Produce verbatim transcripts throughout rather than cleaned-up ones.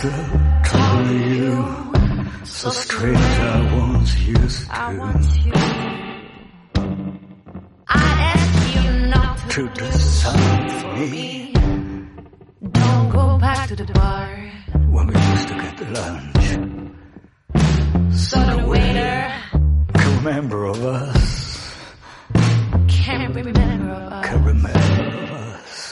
to talk to you, so straight as I once used to. I want you. I ask you not to, to do something for me. Don't go back to the bar when we used to get lunch. So the waiter can remember of us. Can't remember of us. Can remember of us.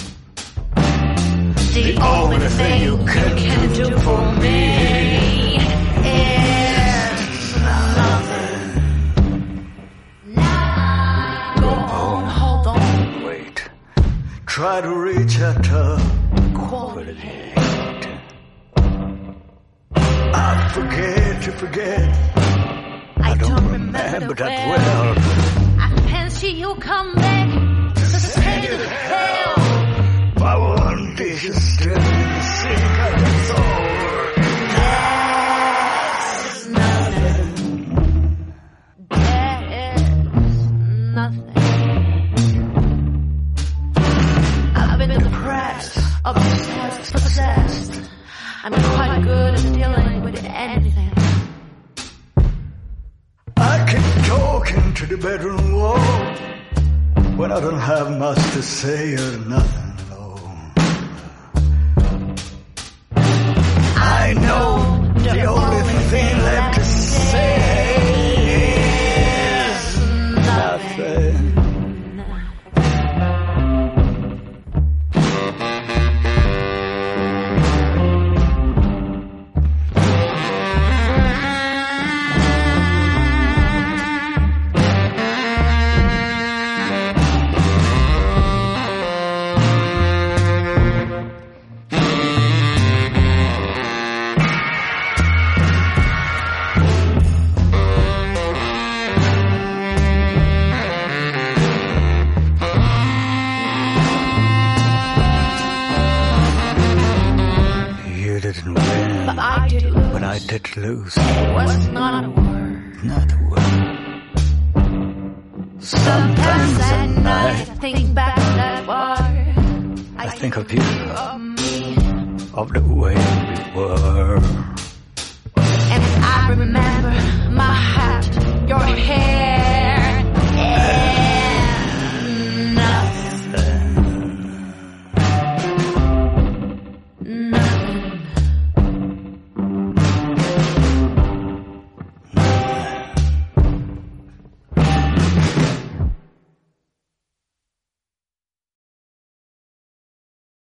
The, the only, only thing you can, can do for me is nothing. Now go on, hold on. Wait. Try to reach out to quality. I forget to forget. I, I don't, don't remember, remember that well. well. I fancy you come back to send you to hell. My one dish is still in the sink. It's over. There's nothing. There is nothing. I've been depressed, obsessed, possessed. I'm quite good at dealing with anything. I keep talking to the bedroom wall when I don't have much to say or nothing at all. I know the, the only thing left to say is nothing. I did lose. It was not a word. Not a word. Sometimes at night I think back to that bar. I, I think of you, of me, of the way we were. And I remember my hat, your hair.